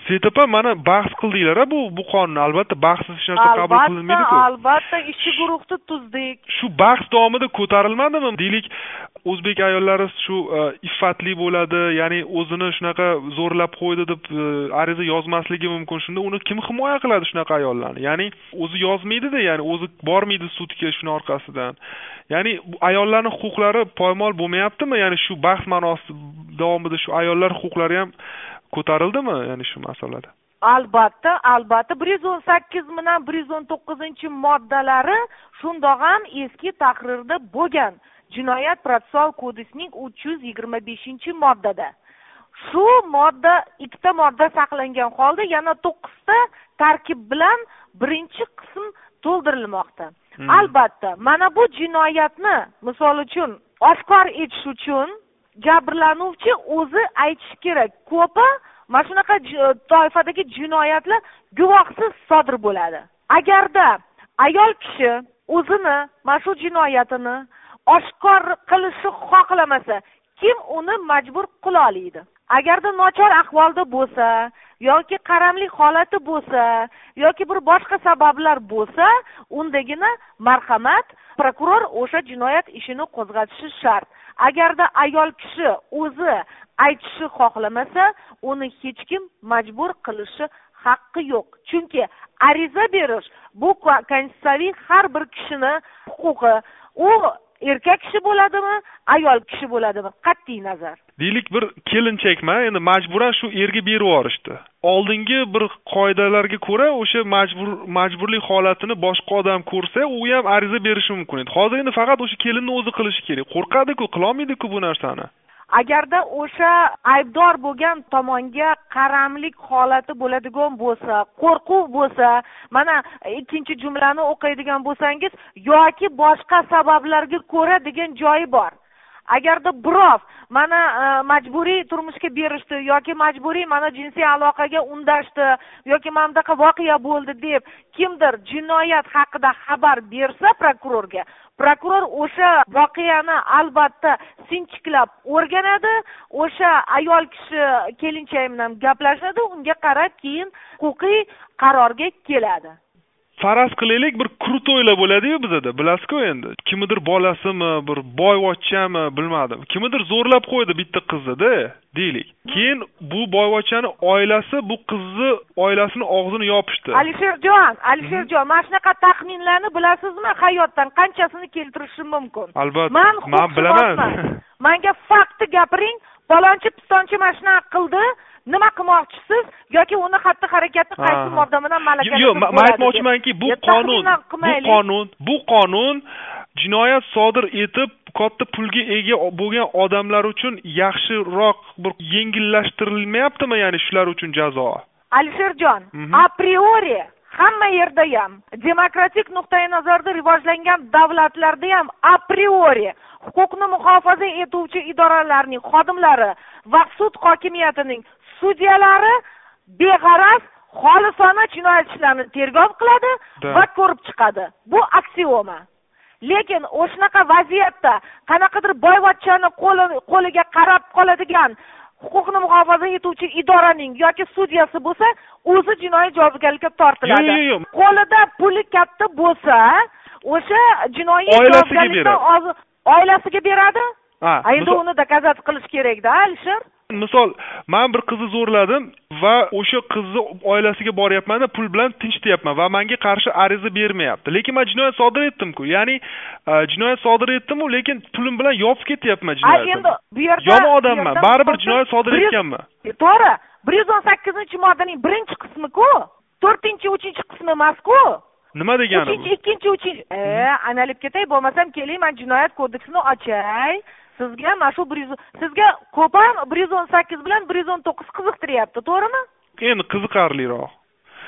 Setopa mana bahs qildinglar bu qonunni. Albatta bahssiz hech narsa qabul qilinmaydi-ku. Albatta, ishchi guruhni tuzdik. Shu bahs davomida ko'tarilmadimi? Deylik, o'zbek ayollari shu iffatli bo'ladi, ya'ni o'zini shunaqa zo'rlab qo'ydi deb ariza yozmasligi mumkin. Shunda uni kim himoya qiladi shunaqa ayollarni? Ya'ni o'zi yozmaydi-da, ya'ni o'zi bormaydi sudga shuning orqasidan. Ya'ni ayollarning huquqlari poymol bo'lmayaptimi? Ya'ni shu bahs ma'nosi davomida shu ayollar huquqlari ham ko'tarildimi, ya'ni shu masalada? Albatta, 118 bilan 119-moddalari shundoq ham eski tahrirda bo'lgan. Jinoyat protsessual kodeksining 325-moddada. Shu modda, ikkita modda saqlangan holda yana 9 ta tarkib bilan birinchi qism to'ldirilmoqda. Albatta, mana bu jinoyatni, misol uchun, oshkor etish uchun jabrlanuvchi o'zi aytish kerak. Ko'pi mana shunaqa toifadagi jinoyatlar guvohsiz sodir bo'ladi. Agarda ayol kishi o'zini mana shu jinoyatini oshkor qilishni xohlamasa, kim uni majbur qila oladi? Agarda nochor ahvolda bo'lsa, yoki qaramlik holati bo'lsa, yoki bir boshqa sabablar bo'lsa, undagina marhamat prokuror o'sha jinoyat ishini qo'zg'atishi shart. Agarda ayol kishi o'zi aytishni xohlamasa, uni hech kim majbur qilishi haqqi yo'q. Chunki ariza berish bu konstitutsiyaviy har bir kishini huquqi. U erkak kishi bo'ladimi, ayol kishi bo'ladimi, qat'iy nazar. Deylik bir kelinchakma, endi majburan shu erga berib yuborishdi. Oldingi bir qoidalarga ko'ra o'sha majburlik holatini boshqa odam ko'rsa, u ham ariza berishi mumkin edi. Hozir endi faqat o'sha kelinni o'zi qilishi kerak. Qo'rqadi-ku, qila olmaydi-ku bu narsani. Agarda o'sha aybdor bo'lgan tomonga qaramlik holati bo'ladigan bo'lsa, qo'rquv bo'lsa, mana ikkinchi jumlani o'qiydigan bo'lsangiz, yoki boshqa sabablarga ko'ra degan joyi bor. Agarda birov mana majburiy turmushga berishdi yoki majburiy mana jinsiy aloqaga undashdi yoki mana bunaqa voqea bo'ldi deb kimdir jinoyat haqida xabar bersa prokurorga, prokuror o'sha voqeani albatta sinchiklab o'rganadi, o'sha ayol kishi kelinchak bilan gaplashadi, unga qarab keyin huquqiy qarorga keladi. Faraz qilaylik, bir krutoylar bo'ladi-yu bizda, bilasizku endi. Kimdir bolasimi, bir boyvachchami, bilmadim. Kimdir zo'rlab qo'ydi bitta qizni-da, deylik. Keyin bu boyvachchani oilasi bu qizni oilasini og'zini yopishdi. Alisherjon, mana shunaqa taxminlarni bilasizmi? Hayotdan qanchasini keltirishi mumkin? Albatta, men bilaman. Menga faktni gapiring, palonchi pistonchi mana shunaqa qildi. Nima qilmoqchisiz yoki uni xatti-harakatni qaysi modda bilan malakasi? Yo'q, men aytmoqchimanki, bu qonun jinoyat sodir etib katta pulga ega bo'lgan odamlar uchun yaxshiroq bir yengillashtirilmayaptimi, ya'ni shular uchun jazo? Alisherjon, a priori hamma yerda ham, demokratik nuqtai nazardan rivojlangan davlatlarda ham a priori huquqni muhofaza etuvchi idoralarning xodimlari va sud hokimiyatining sudyalari beg'araz xolisona jinoyat ishlarini tergov qiladi va ko'rib chiqadi. Bu aksioma. Lekin o'shanaqa vaziyatda qanaqadir boyvachchani qo'liga qarab qoladigan huquqni muhofaza etuvchi idoraning yoki sudyasi bo'lsa, o'zi jinoiy javobgarlikka tortiladi. Qo'lida puli katta bo'lsa, o'sha jinoiy javobgarlikdan oilasiga beradi. Endi uni dokazat qilish kerak-da, Alisher. Misol, men bir qizni zo'rladim va o'sha qizni oilasiga boryapman, pul bilan tinchitayapman va menga qarshi ariza bermayapti. Lekin men jinoyat sodir etdim-ku. Ya'ni jinoyat sodir etdim-u, lekin pulim bilan yopib ketyapman jinoyatni. Endi bu yerda yomon odamman, baribir jinoyat sodir etganman. To'g'ri. 118-moddaning birinchi qismi-ku, 4-3 qismi emas-ku. Nima deganim? 2-3. Analib ketay, bo'lmasam keling, men jinoyat kodeksini ochay. Sizga mana shu sizga ko'pam 118 bilan 119 qiziqtiryapti, to'g'rimi? Endi qiziqarliroq.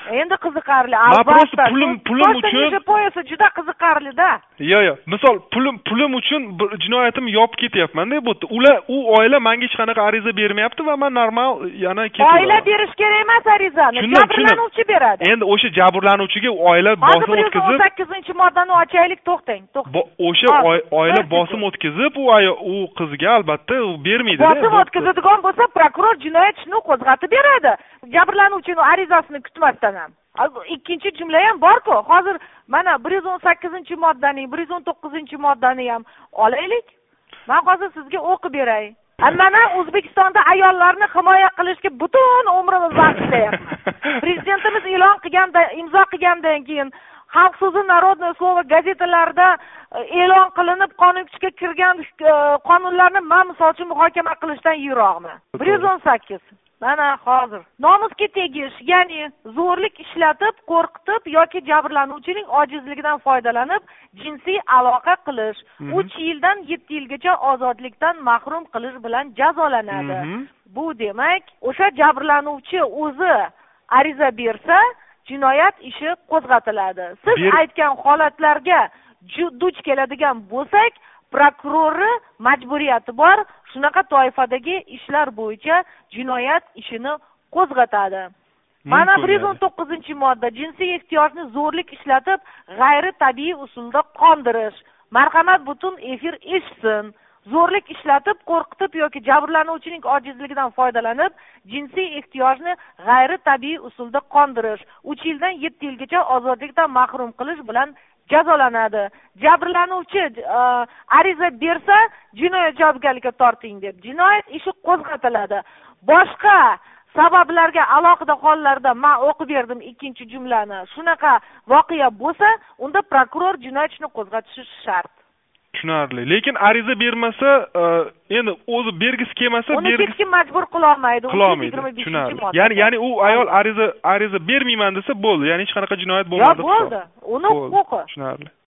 Endi qiziqarli, Men просто albatta. pulim uchun poyasi juda qiziqarli-da. Yo'q, misol pulim uchun jinoyatimni yopib ketyapman-da bu yerda. U oila menga hech qanaqa ariza bermayapti va men normal yana ketaman. Oila berish kerak emas arizani, jabrlanuvchi beradi. Endi o'sha jabrlanuvchiga oila bosim o'tkazib, 18-moddani ochaylik, to'xtang. O'sha oila bosim o'tkazib, u qizga albatta bermaydi. Bosim o'tkazadigan bo'lsa, prokuror jinoyat ishini qo'zg'atib beradi. Jabrlanuvchining arizasini kutmasdan ham. Ikkinchi jumla ham bor-ku. Hozir mana 118-moddaning, 119-moddani ham olaylik. Men hozir sizga o'qib beray. Mana O'zbekistonda ayollarni himoya qilishga butun umrimiz vaqtlayapmiz. Prezidentimiz e'lon qilganda, imzo qilgandan keyin Xalq so'zi, Narodное слово gazetalarida e'lon qilinib, qonun kuchga kirgan qonunlarni men misolchi muhokama qilishdan yiroqman. 118. Mana hozir nomusga tegish, ya'ni zo'rlik ishlatib, qo'rqitib yoki jabrlanuvchining ojizligidan foydalanib jinsiy aloqa qilish 3 yildan 7 yilgacha ozodlikdan mahrum qilish bilan jazolanadi. Bu demak, o'sha jabrlanuvchi o'zi ariza bersa, jinoyat ishi qo'zg'atiladi. Siz aytgan holatlarga duch keladigan bo'lsak, prokurori majburiyati bor, shunaqa toifadagi ishlar bo'yicha jinoyat ishini qo'zg'atadi. Mana 119-modda jinsiy ehtiyojni zo'rlik ishlatib, g'ayri tabiiy usulda qondirish. Marhamat, butun efir eshitsin. Zo'rlik ishlatib, qo'rqitib yoki jabrlanuvchining ojizligidan foydalanib, jinsiy ehtiyojni g'ayri tabiiy usulda qondirish 3 yildan 7 yilgacha ozodlikdan mahrum qilish bilan jazolanadi. Jabrlanuvchi ariza bersa, jinoyat javobgarlikka torting deb jinoyat ishi qo'zg'atiladi. Boshqa sabablarga alohida hollarda men o'qib berdim ikkinchi jumlani. Shunaqa voqea bo'lsa, unda prokuror jinoyat ishini qo'zg'atishi shart. Tushunarli. Lekin ariza bermasa, endi o'zi bergisi kelmasa, uni hech kim majbur qila olmaydi. Tushunarli. Ya'ni u ayol ariza bermayman desa bo'ldi. Ya'ni hech qanaqa jinoyat bo'lmadi. Bo'ldi. Uni huquqi. Tushunarli.